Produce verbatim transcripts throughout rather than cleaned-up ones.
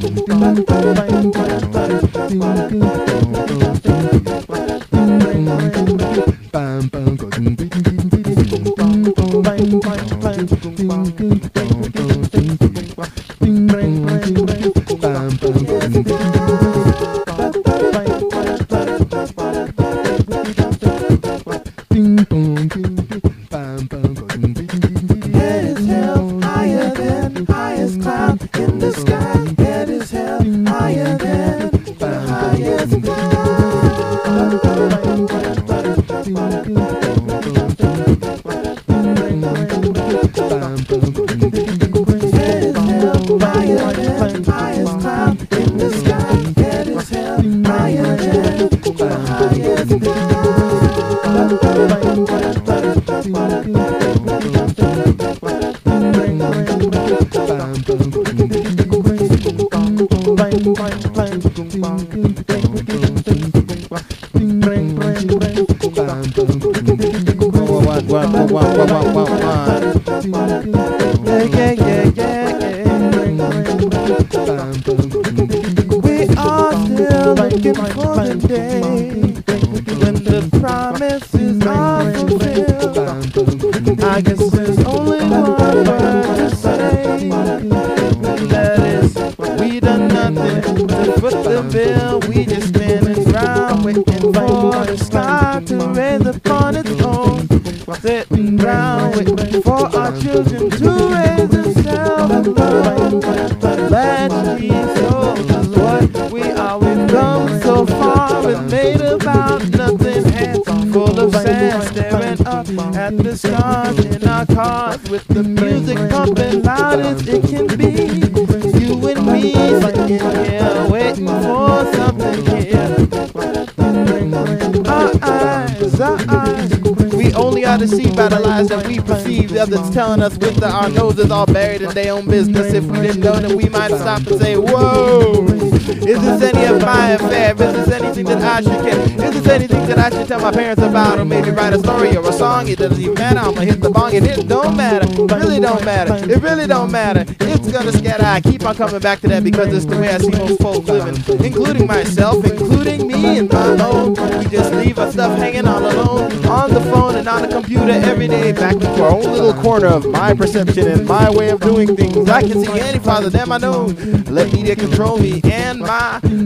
That's telling us with the, our noses all buried in their own business. If we didn't know, then we might stop and say, whoa, is this any of my affair? Is this anything that I should care? Is this anything that I should tell my parents about? Or maybe write a story or a song? It doesn't even matter. I'm gonna hit the bong and it don't matter. It really don't matter. It really don't matter. It's gonna scatter. I keep on coming back to that because it's the way I see most folks living, including myself, including me and my own. We just leave our stuff hanging all alone on the phone and on the computer every day, back into our own little corner of my perception and my way of doing things. I can see any farther than my nose. Let media control me and my, and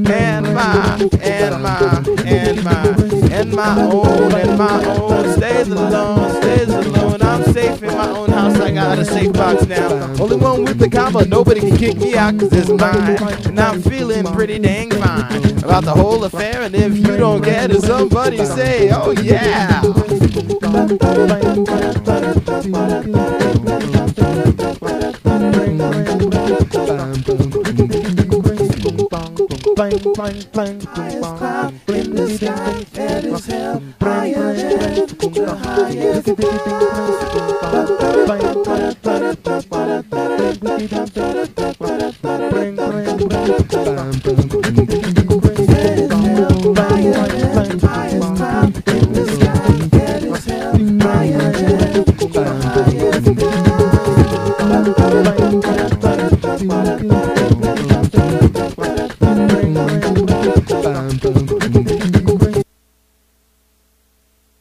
my, and my, and my, and my own, and my own. Stays alone, stays alone. I'm safe in my own house. I got a safe box now. Only one with the combo. Nobody can kick me out cause it's mine. And I'm feeling pretty dang fine about the whole affair. And if you don't get it, somebody say, oh yeah. Highest cloud in the sky, that is hell, higher than the highest cloud.